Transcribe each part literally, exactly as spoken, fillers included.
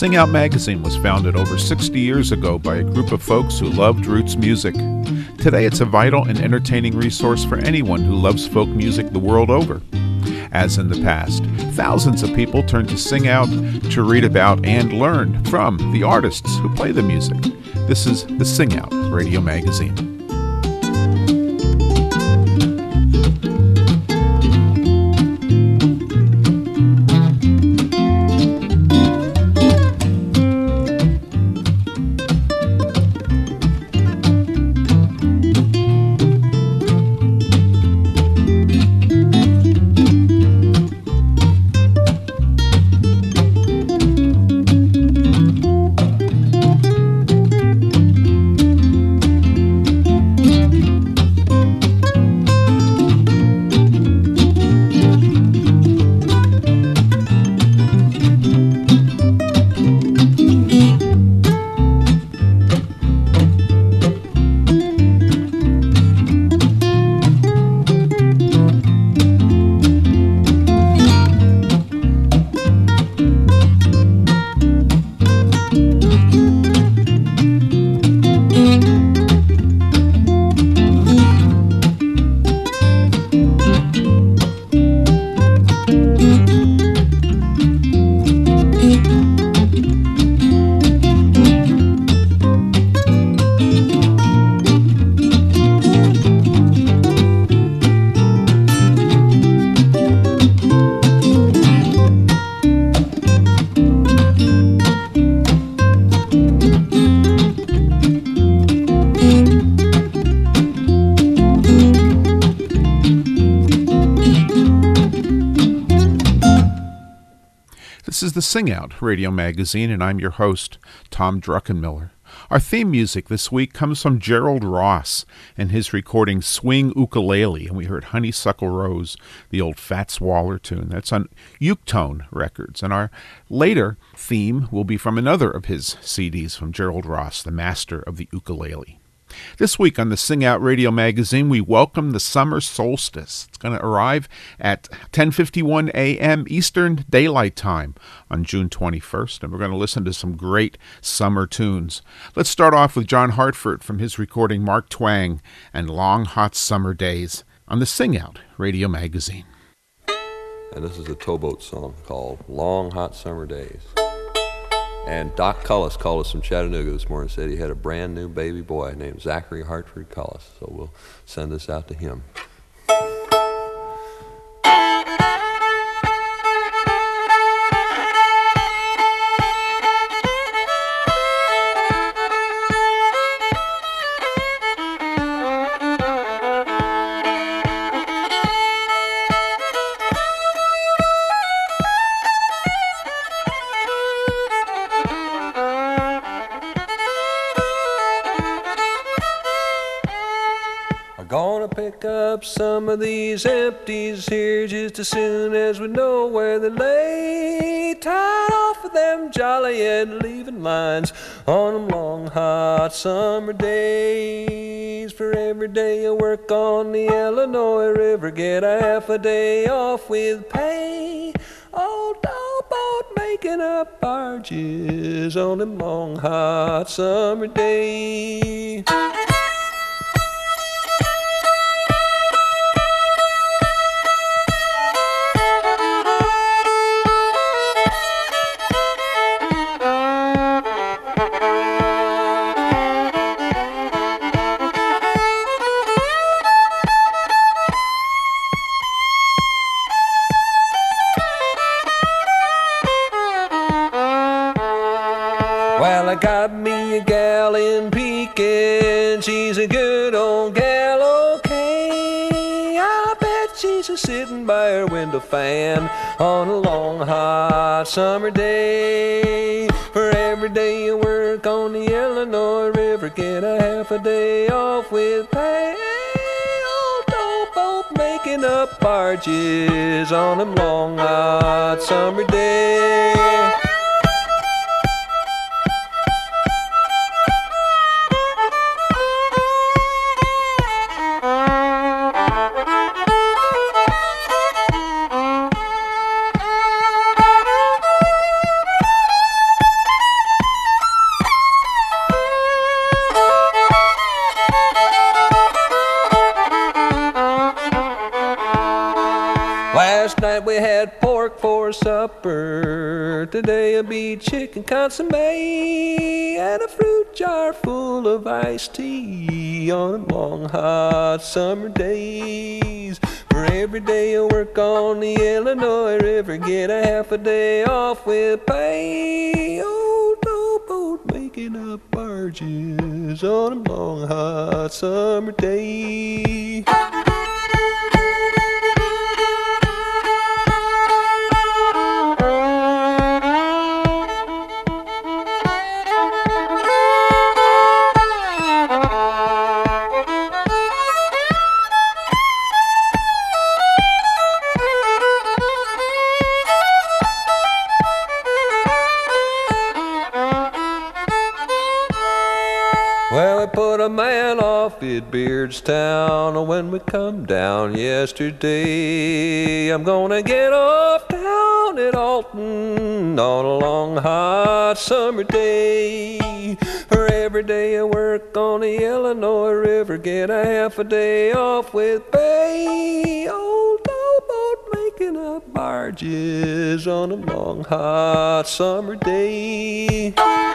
Sing Out magazine was founded over sixty years ago by a group of folks who loved roots music. Today it's a vital and entertaining resource for anyone who loves folk music the world over. As in the past, thousands of people turn to Sing Out to read about and learn from the artists who play the music. This is the Sing Out Radio Magazine. This is the Sing Out Radio Magazine, and I'm your host, Tom Druckenmiller. Our theme music this week comes from Gerald Ross and his recording Swing Ukulele, and we heard Honeysuckle Rose, the old Fats Waller tune. That's on Uke-Tone Records. And our later theme will be from another of his C Ds from Gerald Ross, the master of the ukulele. This week on the Sing Out Radio Magazine, we welcome the summer solstice. It's going to arrive at ten fifty-one a.m. Eastern Daylight Time on June twenty-first, and we're going to listen to some great summer tunes. Let's start off with John Hartford from his recording Mark Twain and Long Hot Summer Days on the Sing Out Radio Magazine. And this is a towboat song called Long Hot Summer Days. And Doc Cullis called us from Chattanooga this morning and said he had a brand new baby boy named Zachary Hartford Cullis. So we'll send this out to him. Some of these empties here just as soon as we know where they lay. Tied off of them Joliet leaving lines on them long hot summer days. For every day I work on the Illinois River, get a half a day off with pay. Old towboat making up barges on them long hot summer days. Sitting by her window fan on a long hot summer day. For every day you work on the Illinois River, get a half a day off with pay. Old towboat making up barges on them long hot summer day. today'll be chicken consomme and a fruit jar full of iced tea on them long hot summer days. For every day I work on the Illinois River, get a half a day off with pay. Old towboat making up barges on them long hot summer days. Well, we put a man off at Beardstown when we come down yesterday. I'm gonna get off down at Alton on a long hot summer day. For every day I work on the Illinois River, get a half a day off with pay. Old towboat making up barges on a long hot summer day.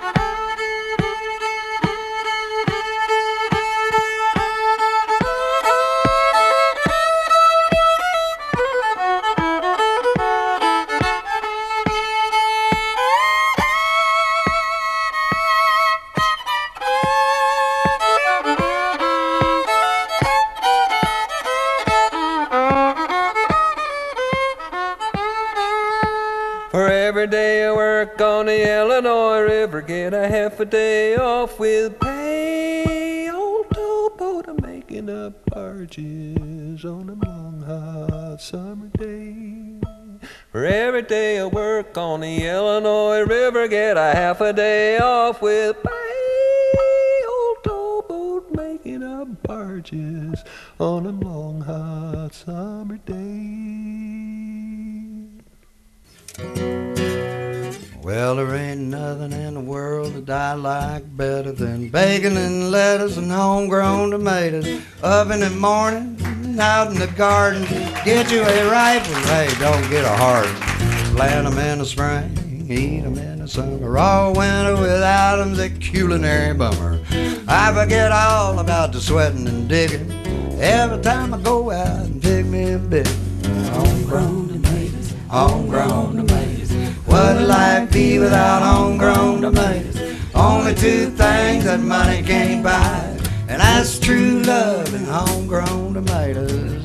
For every day I work on the Illinois River, get a half a day off with pay. Old towboat, I'm making up barges on a long hot summer day. For every day I work on the Illinois River, get a half a day off with pay. Old towboat making up barges on a long hot summer day. Well, there ain't nothing in the world that I like better than bacon and lettuce and homegrown tomatoes. Up in the morning, out in the garden, get you a rifle, hey, don't get a harden. Plant 'em in the spring, eat 'em in the summer, all winter without 'em's a culinary bummer. I forget all about the sweating and digging every time I go out and pick me a bit. Homegrown tomatoes, homegrown tomatoes. What'd life be without homegrown tomatoes? Only two things that money can't buy, and that's true love and homegrown tomatoes.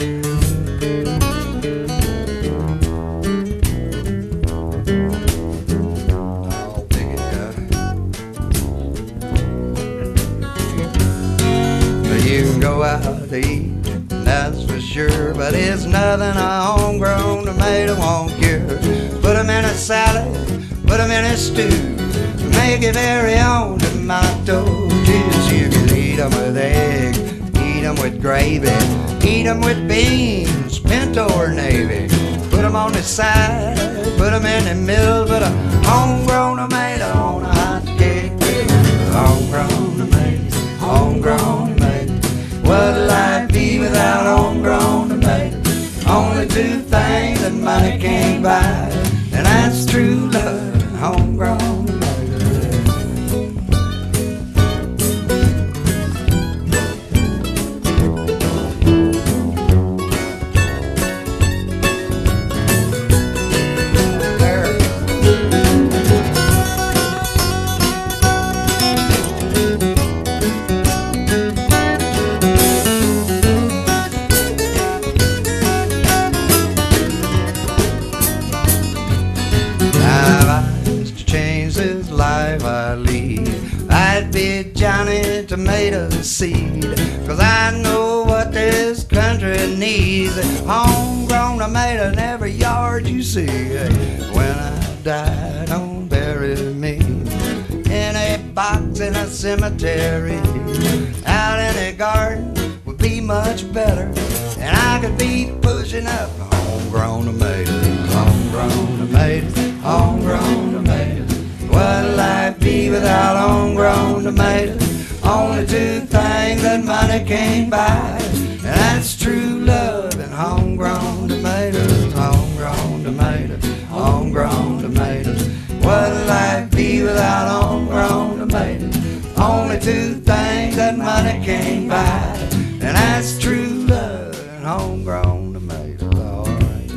Oh, pick it up. You can go out to eat, that's for sure, but it's nothing a homegrown tomato won't cure. Put 'em in a salad, put 'em in a stew, make your very own tomato juice. You can eat 'em with egg, eat 'em with gravy, eat 'em with beans, pinto or navy. Put 'em on the side, put 'em in the middle, put a homegrown tomato on a hot cake. Homegrown tomatoes, homegrown tomatoes. What'd life be without homegrown tomatoes? Only two things that money can't buy, and that's true love and homegrown tomatoes. I'd be Johnny Tomato Seed, 'cause I know what this country needs. Homegrown tomato in every yard you see. When I die, don't bury me in a box in a cemetery. Out in a garden would be much better, and I could be pushing up homegrown tomatoes, homegrown tomatoes, homegrown tomatoes. What'd life be without homegrown tomatoes? Only two things that money can't buy, and that's true love and homegrown tomatoes, homegrown tomatoes, homegrown tomatoes. life be without homegrown tomatoes? Only two things that money can't buy, and that's true love and homegrown tomatoes. All right.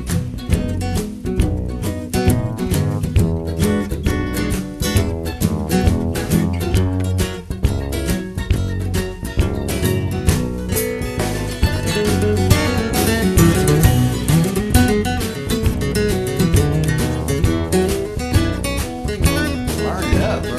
Burn it up, bro.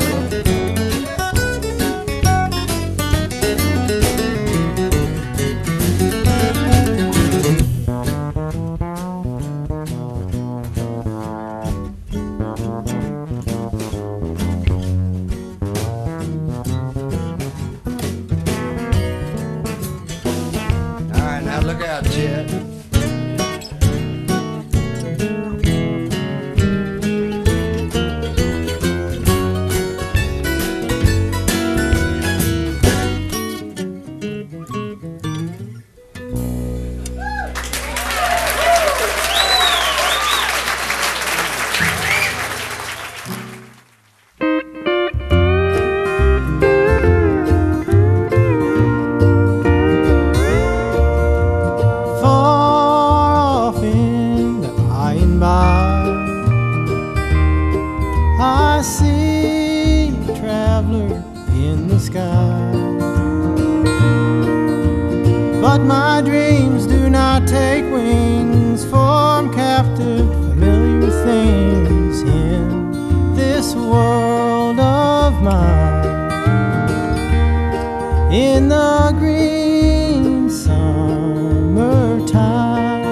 Look out, Chet. But my dreams do not take wings, for I'm captive familiar things in this world of mine. In the green summertime,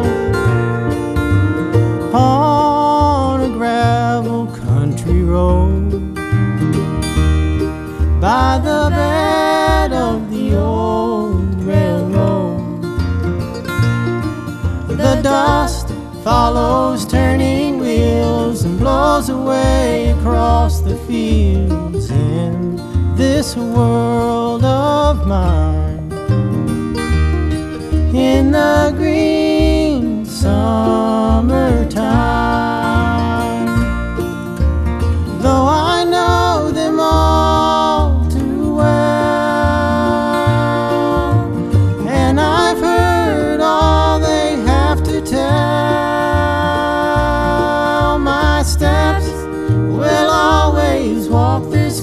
on a gravel country road, by the bed of the old railroad, the dust follows turning wheels and blows away across the fields in this world of mine. In the green summertime, though I know them all too well, and I've heard all they have to tell, my steps will always walk this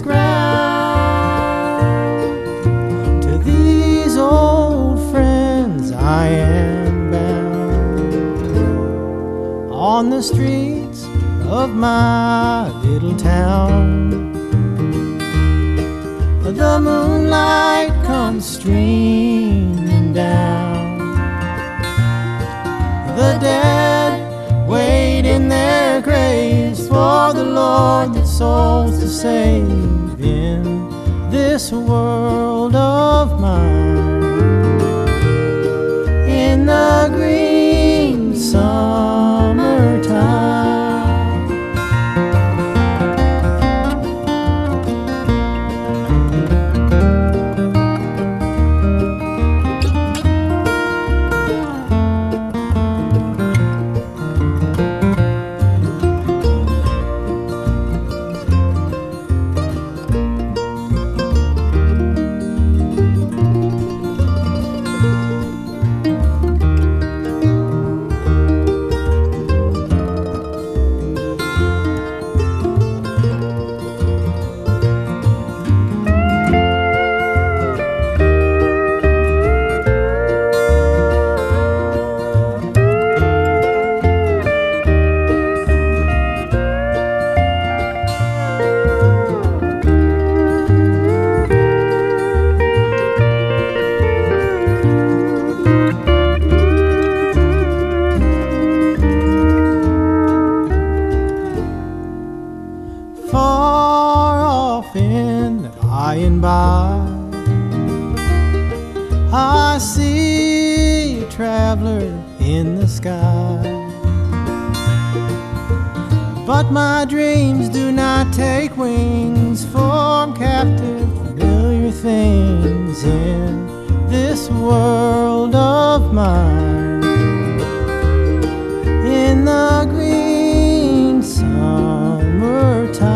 ground. To these old friends I am bound, on the streets of my little town. The moonlight comes streaming down. The dead wait in their graves for the Lord that souls to save in this world of mine. In the green summertime. Far off in the by and by, I see a traveler in the sky. But my dreams do not take wings, for I'm captive familiar things in this world of mine. In the green summertime,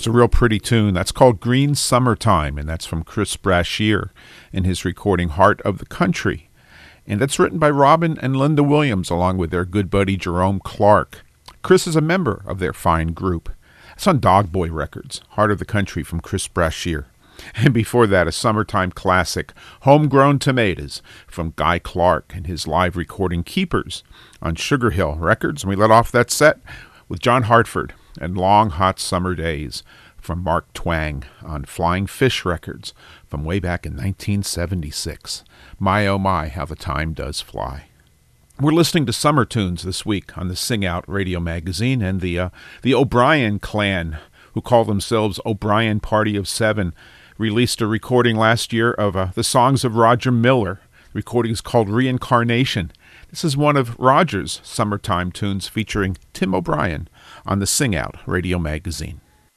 was a real pretty tune. That's called Green Summertime, and that's from Chris Brashear in his recording Heart of the Country. And that's written by Robin and Linda Williams, along with their good buddy Jerome Clark. Chris is a member of their fine group. It's on Dog Boy Records, Heart of the Country from Chris Brashear. And before that, a summertime classic, Homegrown Tomatoes, from Guy Clark and his live recording Keepers on Sugar Hill Records. And we let off that set with John Hartford and Long Hot Summer Days from Mark Twang on Flying Fish Records from way back in nineteen seventy-six. My oh my, how the time does fly. We're listening to summer tunes this week on the Sing Out Radio Magazine, and the uh, the O'Brien clan, who call themselves O'Brien Party of Seven, released a recording last year of uh, the songs of Roger Miller. The recording is called Reincarnation. This is one of Roger's summertime tunes featuring Tim O'Brien on the Sing Out Radio Magazine.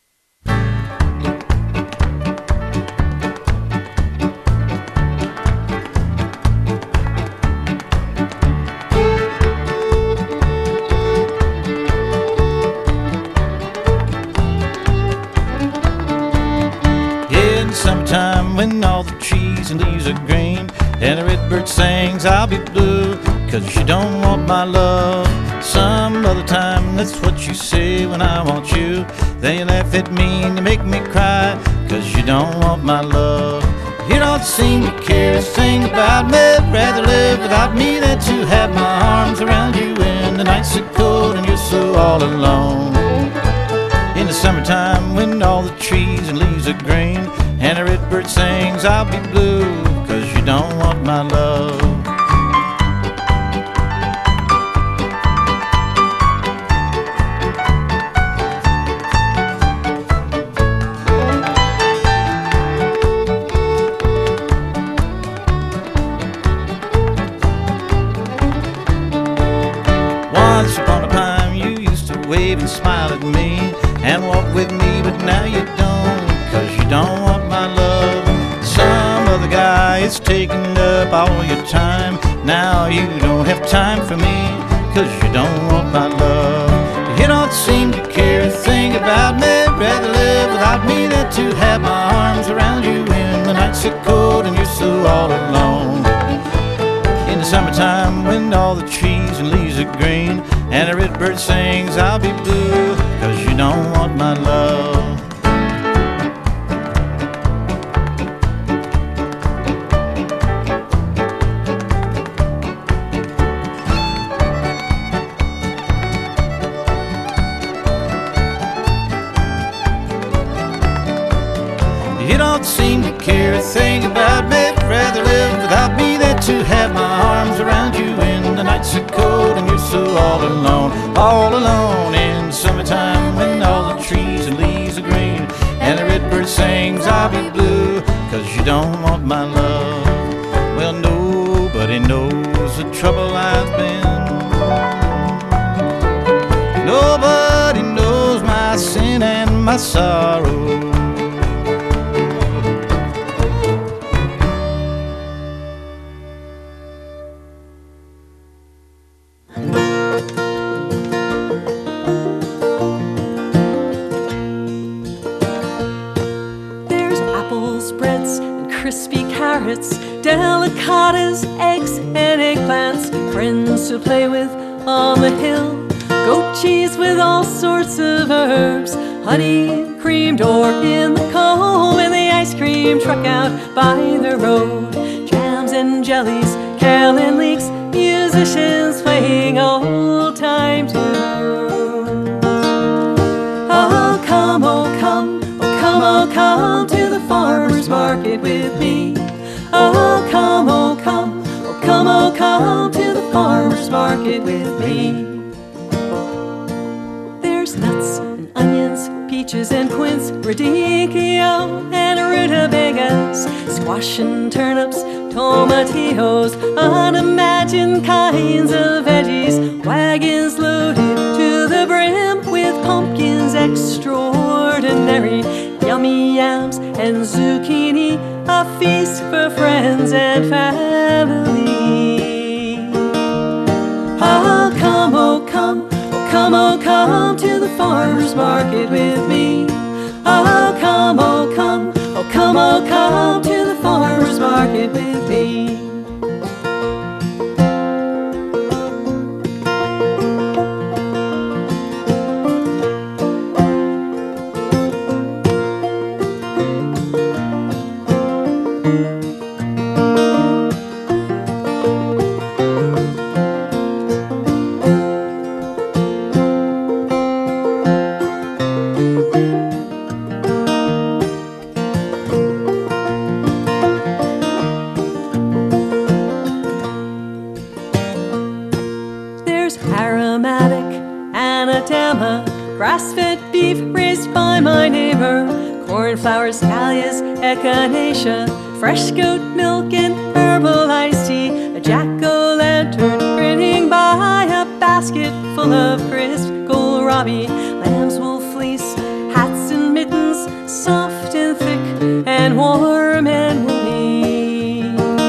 Summertime when all the trees and leaves are green and the redbird sings, I'll be blue, cause you don't want my love. Some other time, that's what you say when I want you. Then you laugh at me and you make me cry, cause you don't want my love. You don't seem to care a thing about me, rather live without me than to have my arms around you when the nights are cold and you're so all alone. In the summertime when all the trees and leaves are green and a redbird sings, I'll be blue, cause you don't want my love. Once upon a time you used to wave and smile at me and walk with me, but now you don't, cause you don't want my love. Some other guy is taking up all your time. Now you don't have time for me, cause you don't want my love. You don't seem to care a thing about me, rather live without me than to have my arms around you when the nights are cold and you're so all alone. In the summertime when all the trees and leaves are green and a redbird sings, I'll be blue, cause you don't want my love. You don't seem to care a thing about me, rather live without me than to have my arms around you when the nights are cold and you're so all alone. All alone in summertime when all the trees and leaves are green and the redbird sings, I'll be blue, cause you don't want my love. Well, nobody knows the trouble I've been. Nobody knows my sin and my sorrow. Delicatas, eggs and eggplants, friends to play with on the hill, goat cheese with all sorts of herbs, honey creamed or in the comb, and the ice cream truck out by the road, jams and jellies, carolyn leeks, musicians playing old-time tunes. Oh, come, oh, come, oh, come, oh, come to the farmer's market with me. Oh, come, oh, come, oh, come, oh, come to the farmer's market with me. There's nuts and onions, peaches and quince, radicchio and rutabagas, squash and turnips, tomatillos, unimagined kinds of veggies, wagons loaded to the brim with pumpkins extraordinary, yummy yams and zucchini, a feast for friends and family. Oh, come, oh, come, oh, come, oh, come to the farmer's market with me. Oh, come, oh, come, oh, come, oh, come to the farmer's market with me. Grass-fed beef raised by my neighbor, cornflowers, dahlias, echinacea, fresh goat milk and herbal iced tea, a jack-o'-lantern grinning by, a basket full of crisp kohlrabi, lamb's wool fleece, hats and mittens, soft and thick and warm and woolly.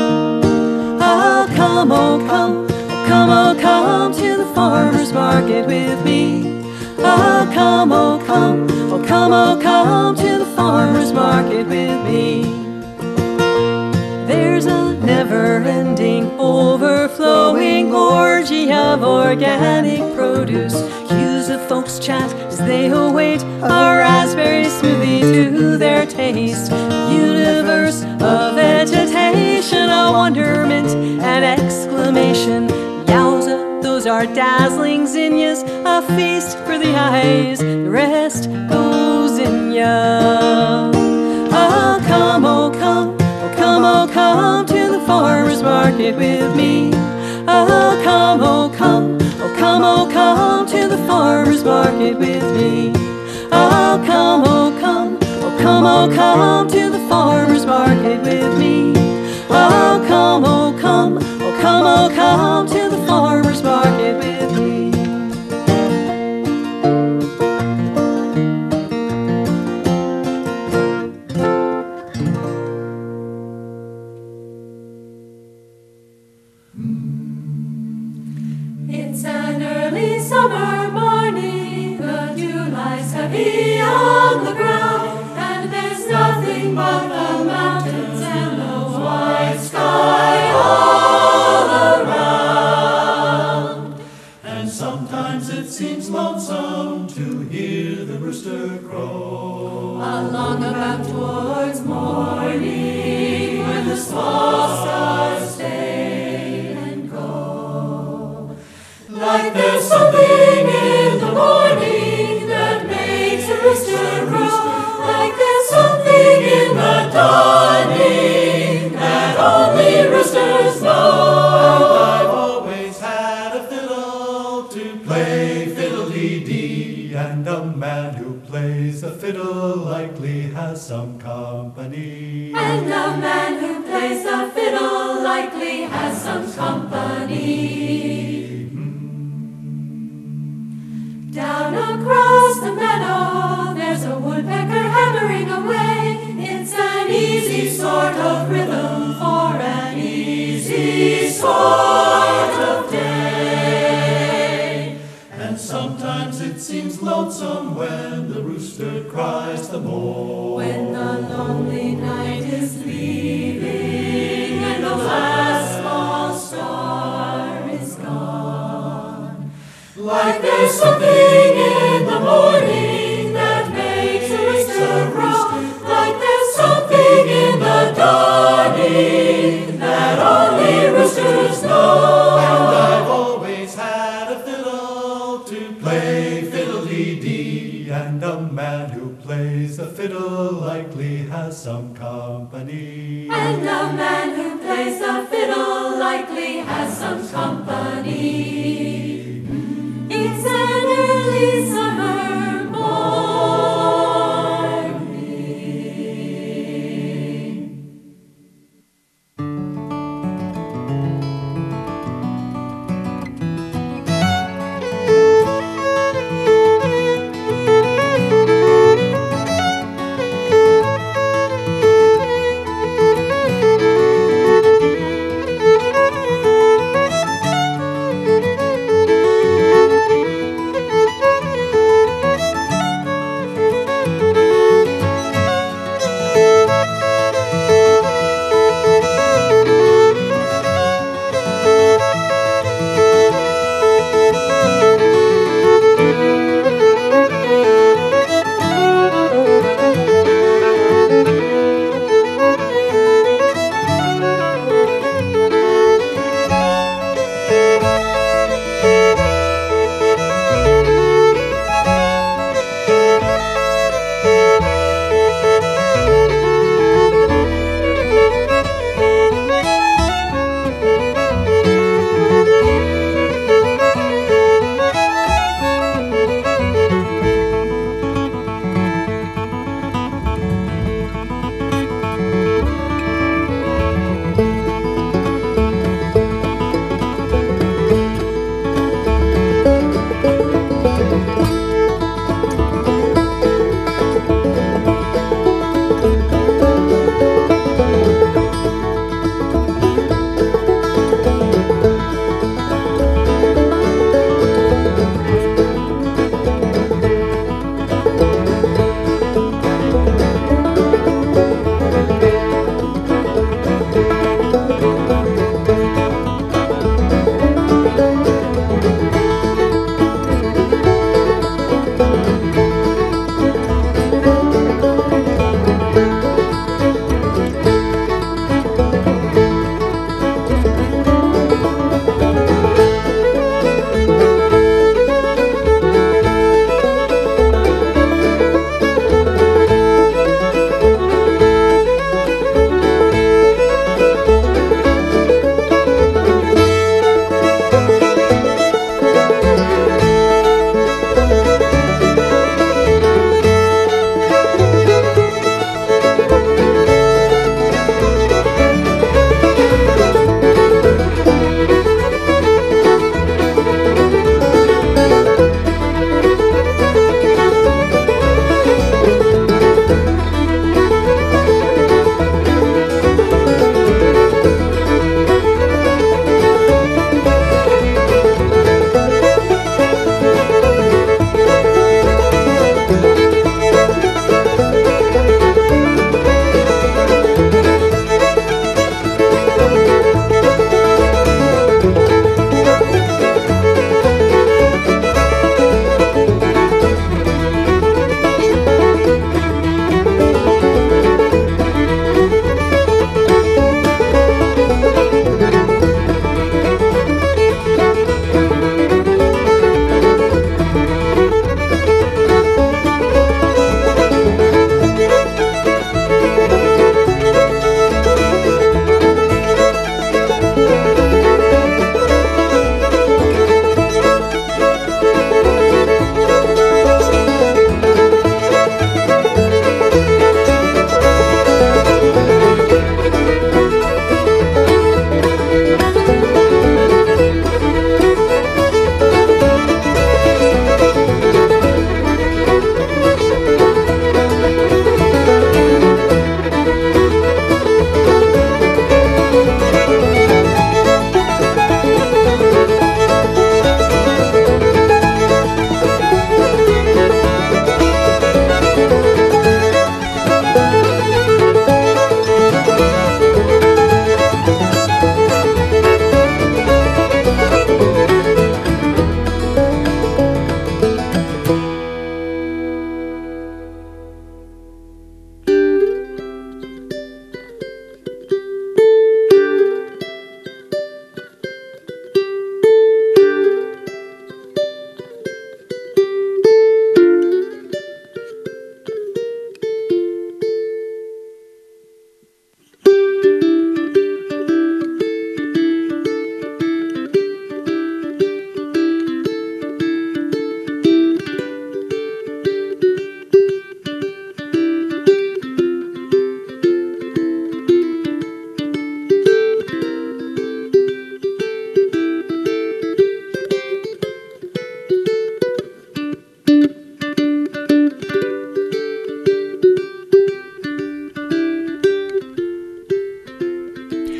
Oh, come, oh, come, oh, come, oh, come to the farmer's market with me. Oh, come, oh, come, oh, come, oh, come to the farmer's market with me. There's a never-ending, overflowing orgy of organic produce. Cues of folks chat as they await a raspberry smoothie to their taste. Universe of vegetation, a wonderment, an exclamation. Yowza, those are dazzling zinnias, a feast for the eyes, the rest goes in ya. Oh, come, oh, come, oh, come, oh, come to the farmer's market with me. Oh, come, oh, come, oh, come, oh, come to the farmer's market with me. Oh, come, oh, come, oh, come, oh, come to the farmer's market with me. Oh, come, oh, come, oh, come, oh, come to the farmer's market with me. It's an early summer morning, the dew lies heavy on the ground, and there's nothing but the mountains and the wide sky all around. And sometimes it seems lonesome to hear the rooster crow Along about towards morning, when the small stars stay and go. Like there's something in the morning that makes a rooster crow. Like there's something in the dawning that only roosters know. And I've always had a fiddle to play fiddle-dee-dee, and a man who plays the fiddle likely has some company. And a man who plays the fiddle likely has some company. Down across the meadow, there's a woodpecker hammering away. It's an easy sort of rhythm for an easy sort of day. And sometimes it seems lonesome when the rooster cries the more. When the lonely night is leaving and the last small star is gone. Like there's something in the morning that makes a rooster crow. Like there's something in the dawning that only roosters know. And I've always had a fiddle to play fiddle-dee-dee, and a man who plays the fiddle likely has some company. And a man who plays the fiddle likely has some company. It's an early summer morning.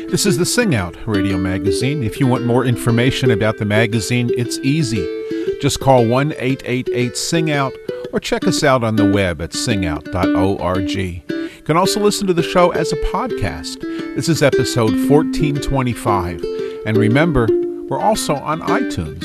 This is the Sing Out Radio Magazine. If you want more information about the magazine, it's easy. Just call one eight eight eight sing out or check us out on the web at sing out dot org. You can also listen to the show as a podcast. This is episode fourteen twenty-five. And remember, we're also on iTunes.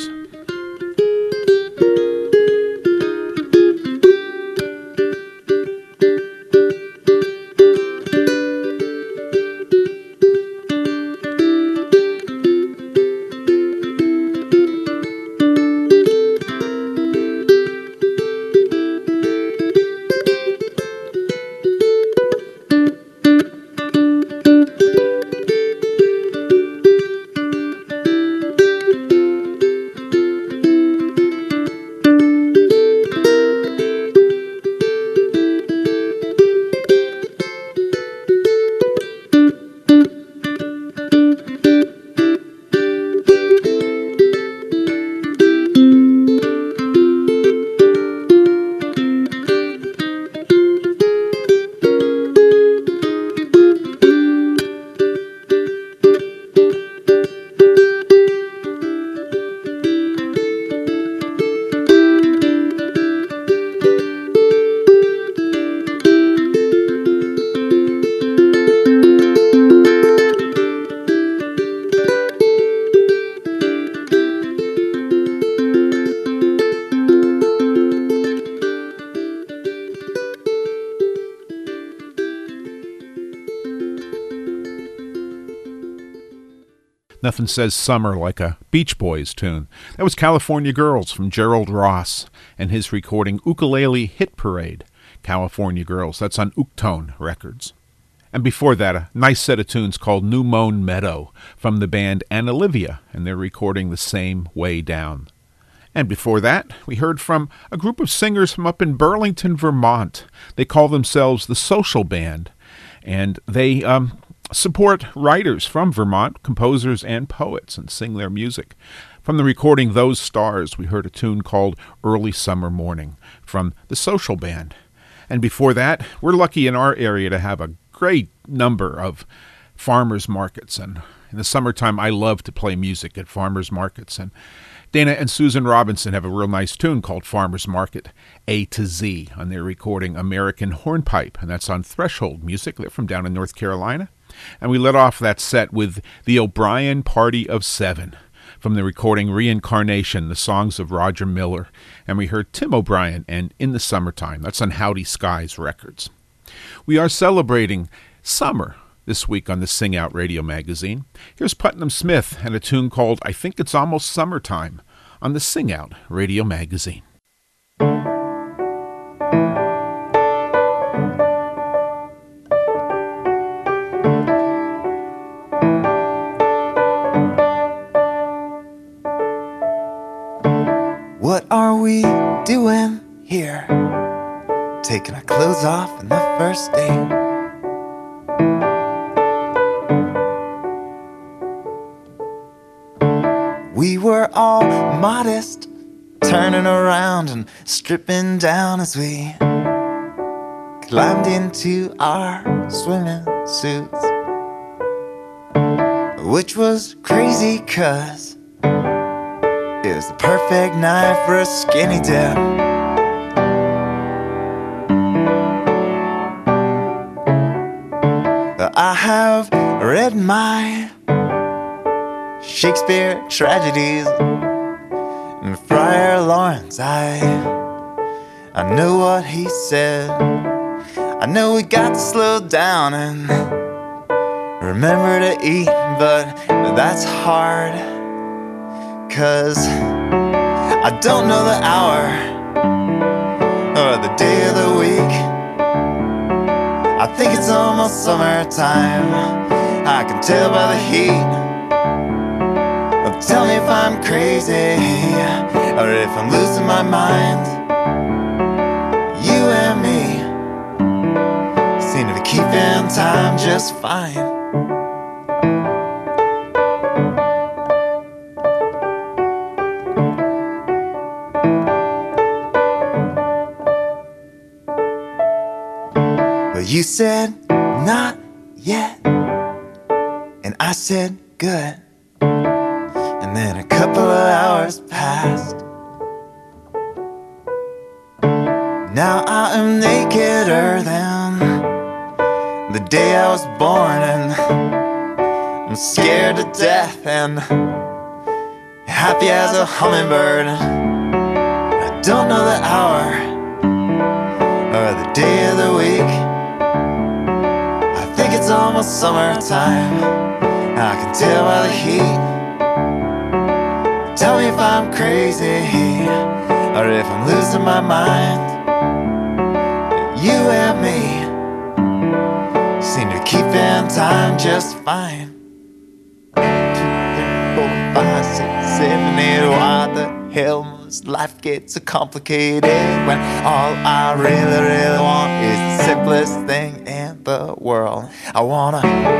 Nothing says summer like a Beach Boys tune. That was California Girls from Gerald Ross and his recording Ukulele Hit Parade. California Girls, that's on Uktone Records. And before that, a nice set of tunes called New Mown Meadow from the band Anna Olivia, and they're recording The Same Way Down. And before that, we heard from a group of singers from up in Burlington, Vermont. They call themselves the Social Band, and they um, support writers from Vermont, composers and poets, and sing their music. From the recording Those Stars, we heard a tune called Early Summer Morning from the Social Band. And before that, we're lucky in our area to have a great number of farmers markets. And in the summertime, I love to play music at farmers markets. And Dana and Susan Robinson have a real nice tune called Farmers Market A to Z on their recording American Hornpipe, and that's on Threshold Music. They're from down in North Carolina. And we let off that set with the O'Brien Party of Seven from the recording Reincarnation, the songs of Roger Miller. And we heard Tim O'Brien and In the Summertime. That's on Howdy Skies Records. We are celebrating summer this week on the Sing Out Radio Magazine. Here's Putnam Smith and a tune called I Think It's Almost Summertime on the Sing Out Radio Magazine. What are we doing here? Taking our clothes off on the first day. We were all modest, turning around and stripping down as we climbed into our swimming suits, which was crazy 'cause it was the perfect night for a skinny dip. I have read my Shakespeare tragedies and Friar Lawrence. I I know what he said. I know we got to slow down and remember to eat, but that's hard, 'cause I don't know the hour or the day of the week. I think it's almost summertime, I can tell by the heat. Well, tell me if I'm crazy or if I'm losing my mind. You and me seem to be keeping time just fine. You said not yet, And I said, good. And then a couple of hours passed. Now I am nakeder than the day I was born, and I'm scared to death and happy as a hummingbird. I don't know the hour or the day of the week. I think it's almost summertime, I can tell by the heat. Tell me if I'm crazy or if I'm losing my mind. You and me seem to keep in time just fine. Two, three, four, five, six, seven, eight. Why the hell must life get so complicated when all I really, really want is the simplest thing in the world? I wanna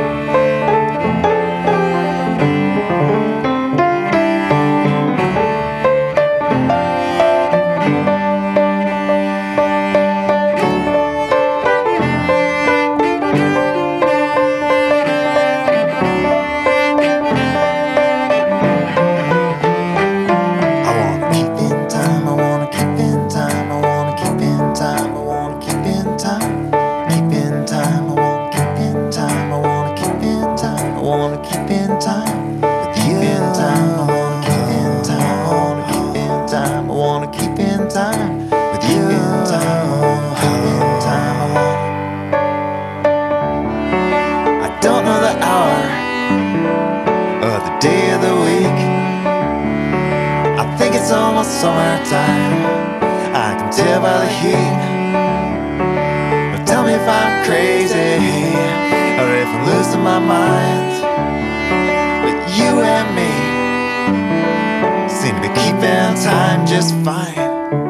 summertime, I can tell by the heat. But tell me if I'm crazy or if I'm losing my mind. But you and me seem to be keeping time just fine.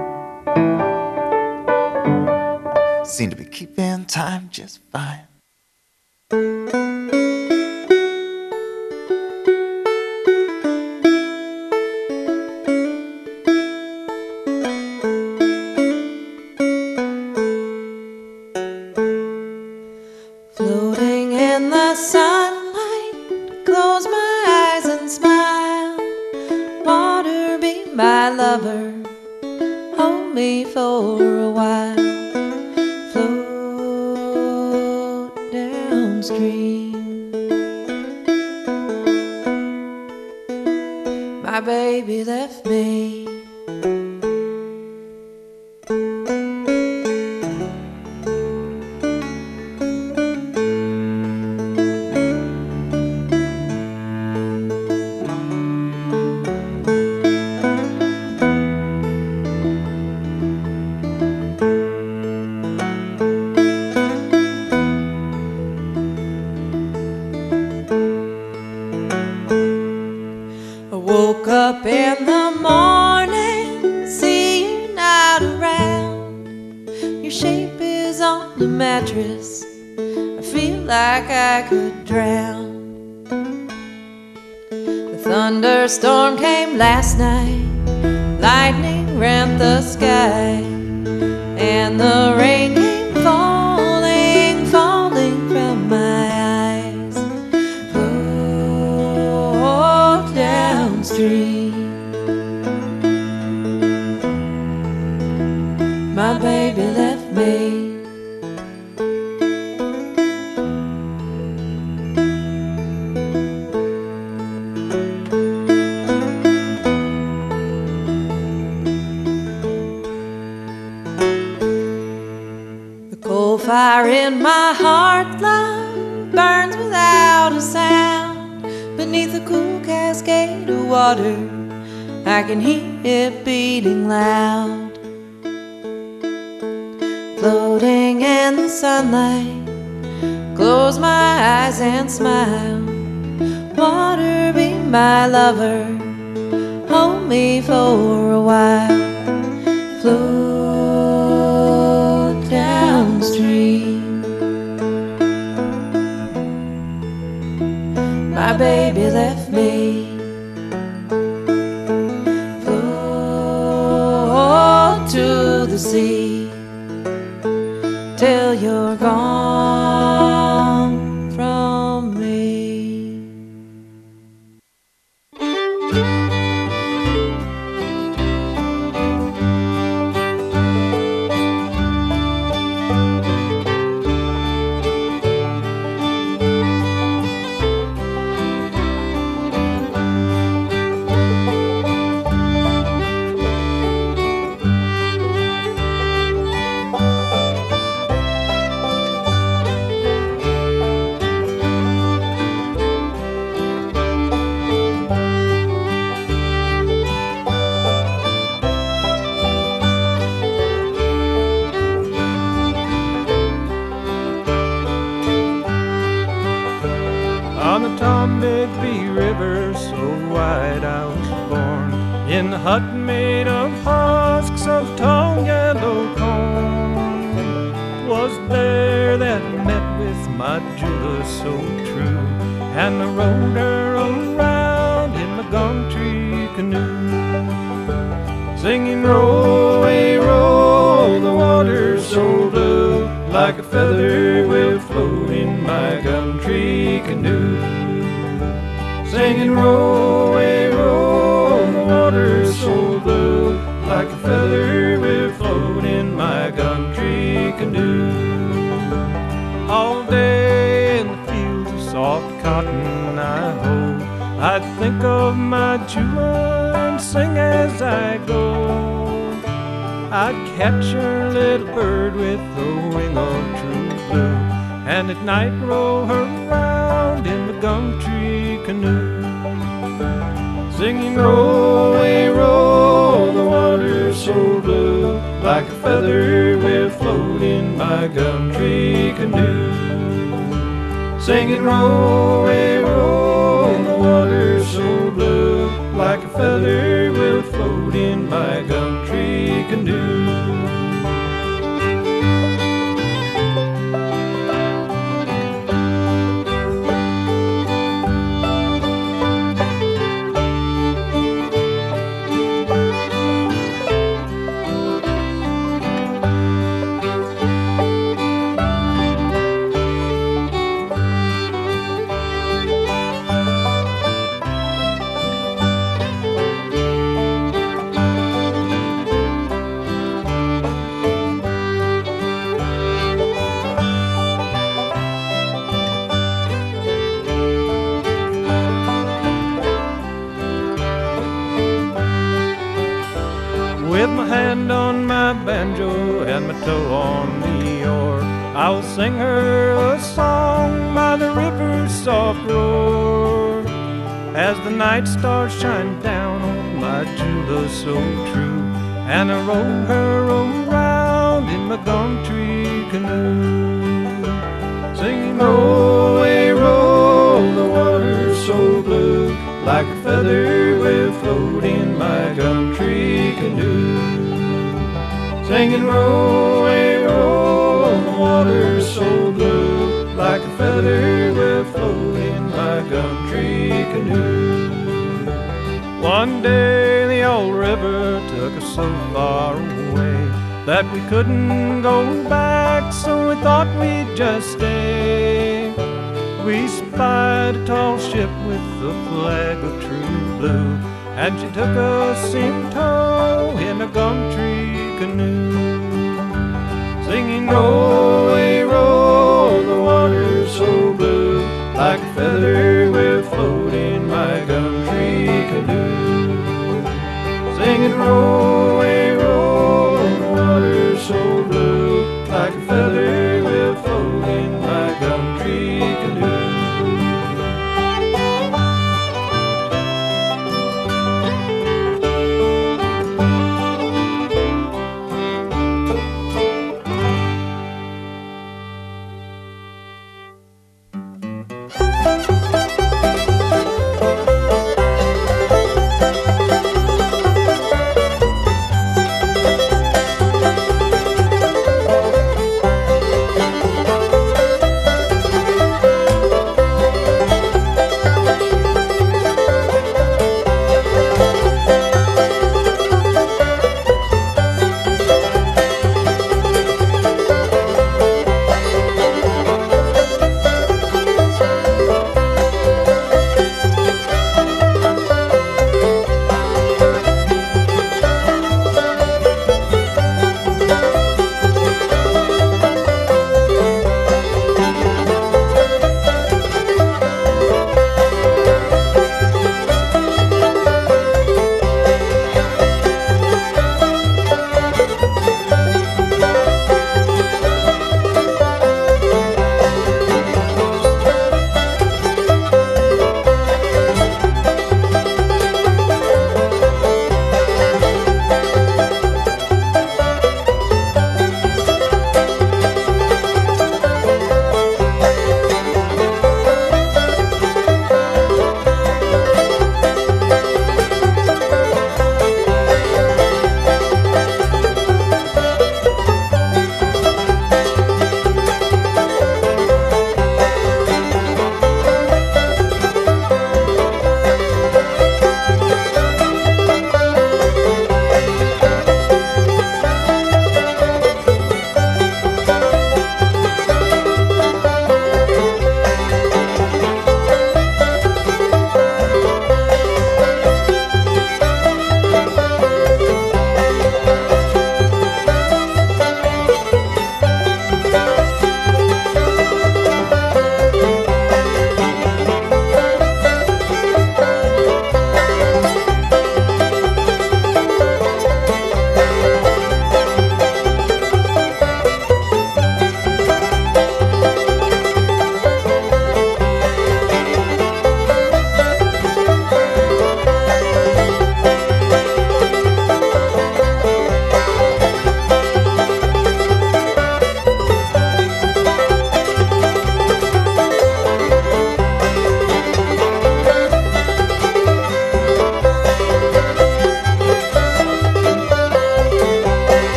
Seem to be keeping time just fine. My baby left me. Woke up in the morning, see you not around. Your shape is on the mattress, I feel like I could drown. The thunderstorm came last night, lightning rent the sky, and the rain came falling, falling from my eyes. Oh, downstream, my baby left me. Coal fire in my heart, love, burns without a sound. Beneath a cool cascade of water, I can hear it beating loud. Floating in the sunlight, close my eyes and smile. Water, be my lover, hold me for a while. Float downstream, my baby left me. Float to the sea till you're gone from me. On the Tombigbee River, so wide I was born, in the hut made of husks of tall yellow corn. Was there that met with my Jula so true, and I rode her around in my gum tree canoe, singing row, away, row, the water's so blue, like a feather will float in my gum tree canoe. Singing row, away, row, the water's so blue, like a feather will float in my gum tree canoe. All day in the fields of soft cotton I hoe, I'd think of my Jula and sing as I go. I'd catch her little bird with the wing of true blue, and at night row her round in the gum tree canoe, singing row, away, row, the water's so blue, like a feather will float in my gum tree canoe. Singing row, away, row, the water's so blue, like a feather will float in my gum tree canoe. With my hand on my banjo and my toe on the oar, I'll sing her a song by the river's soft roar, as the night stars shine down on my Jula so true, and I row her around in my gum tree canoe, singing row, away, row, the water's so blue, like a feather will float in my gum tree canoe, singing row, away, row, the water's so blue, like a feather will float in my gum tree canoe. One day the old river took us so far away that we couldn't go back, so we thought we'd just stay. We spied a tall ship with a flag of true blue, and she took us in tow in a gum tree canoe, singing row, away, row, the water's so blue, like a feather will float in my gum tree canoe, singing row, away, row, the water's so blue, like a feather will float in my gum tree canoe.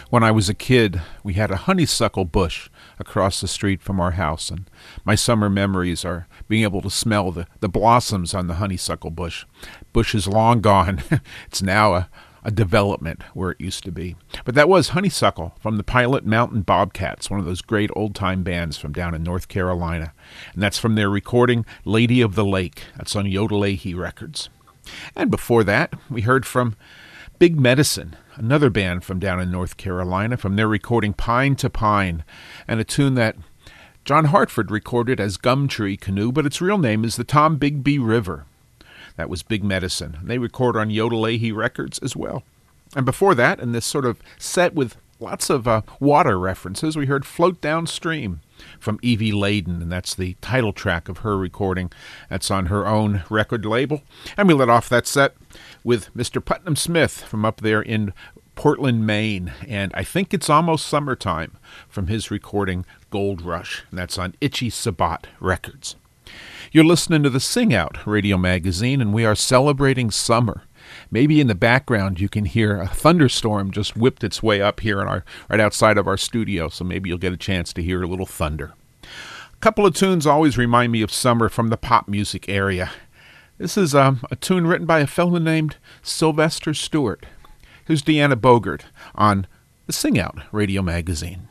When I was a kid, we had a honeysuckle bush across the street from our house, and my summer memories are being able to smell the, the blossoms on the honeysuckle bush. Bush is long gone. It's now a, a development where it used to be. But that was Honeysuckle from the Pilot Mountain Bobcats, one of those great old-time bands from down in North Carolina. And that's from their recording Lady of the Lake. That's on Yodelahi Records. And before that, we heard from Big Medicine, another band from down in North Carolina, from their recording Pine to Pine, and a tune that John Hartford recorded as Gumtree Canoe, but its real name is the Tom Bigby River. That was Big Medicine. They record on Yodelahi Records as well. And before that, in this sort of set with lots of uh, water references, we heard Float Downstream from Evie Layden, and that's the title track of her recording. That's on her own record label. And we let off that set with Mister Putnam Smith from up there in Portland, Maine, and I think it's almost summertime from his recording Gold Rush, and that's on Itchy Sabat Records. You're listening to the Sing Out radio magazine, and we are celebrating summer. Maybe in the background you can hear a thunderstorm just whipped its way up here in our right outside of our studio, so maybe you'll get a chance to hear a little thunder. A couple of tunes always remind me of summer from the pop music area. This is um, a tune written by a fellow named Sylvester Stewart. Here's Deanna Bogart on the Sing Out radio magazine.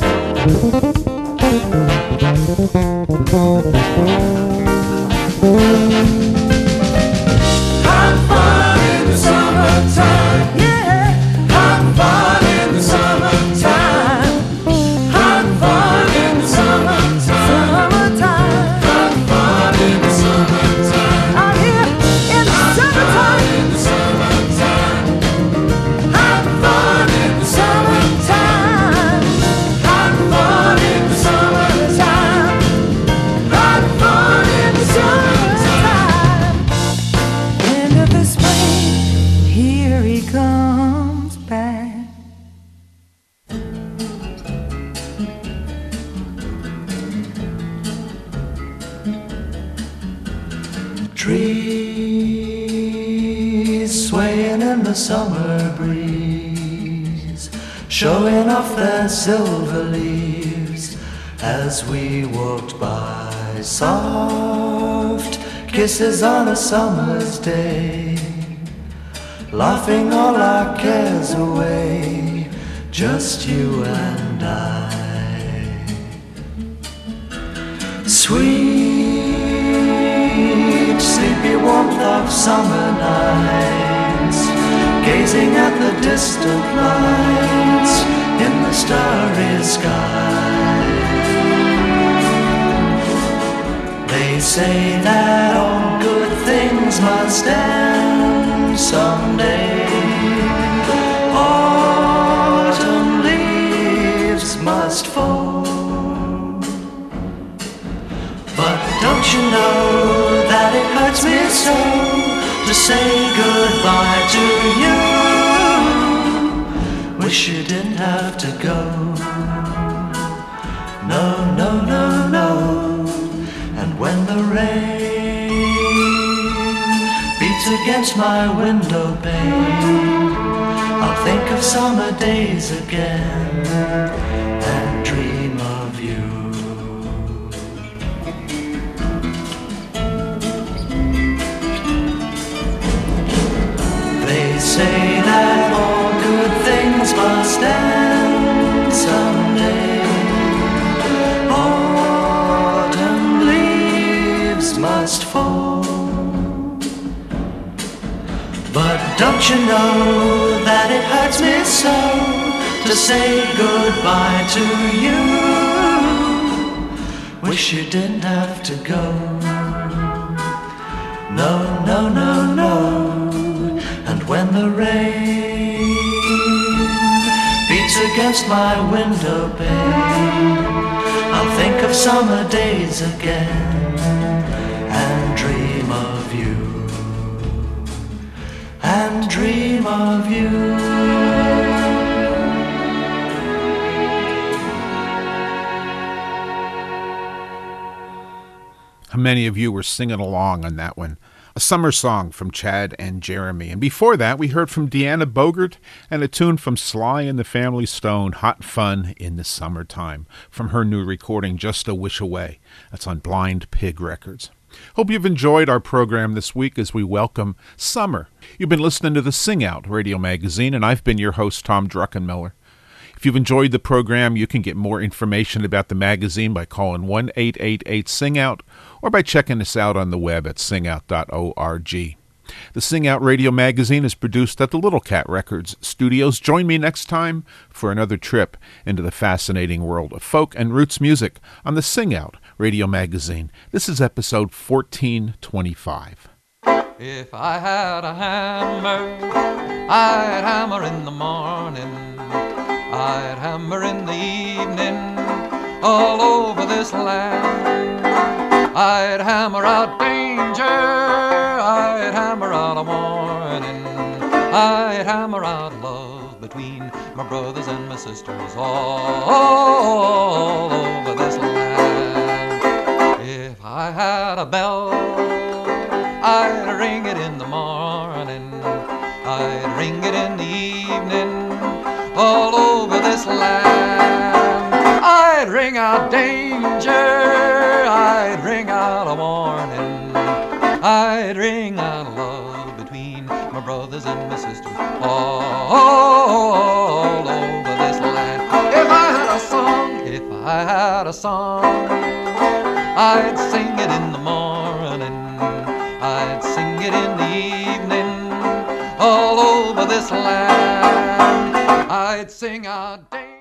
Thank you. the summer breeze, showing off their silver leaves as we walked by. Soft kisses on a summer's day, laughing all our cares away, just you and I. Sweet, sleepy warmth of summer nights, gazing at the distant lights in the starry sky. They say that all good things must end someday. Autumn leaves must fall. But don't you know that it hurts me so to say goodbye to you? Wish you didn't have to go. No, no, no, no. And when the rain beats against my window pane, I'll think of summer days again and dream of you. They say that all good things must end someday. Must fall. But don't you know that it hurts me so to say goodbye to you? Wish you didn't have to go. No, no, no, no. And when the rain beats against my window pane, I'll think of summer days again and dream of you, and dream of you. How many of you were singing along on that one? A summer song from Chad and Jeremy. And before that, we heard from Deanna Bogart and a tune from Sly and the Family Stone, Hot Fun in the Summertime, from her new recording, Just a Wish Away. That's on Blind Pig Records. Hope you've enjoyed our program this week as we welcome summer. You've been listening to the Sing Out Radio Magazine, and I've been your host, Tom Druckenmiller. If you've enjoyed the program, you can get more information about the magazine by calling one eight eight eight sing out or by checking us out on the web at sing out dot org. The Sing Out Radio Magazine is produced at the Little Cat Records studios. Join me next time for another trip into the fascinating world of folk and roots music on the Sing Out Radio Magazine. This is episode fourteen twenty-five. If I had a hammer, I'd hammer in the morning, I'd hammer in the evening, all over this land. I'd hammer out danger, I'd hammer out a warning, I'd hammer out love between my brothers and my sisters all over this land. If I had a bell, I'd ring it in the morning, I'd ring it in the evening, all over this land. I'd ring out danger, I'd ring out a warning, I'd ring out love between my brothers and my sisters all over this land. If I had a song, if I had a song, I'd sing it in the morning, I'd sing it in the evening, all over this land. I'd sing out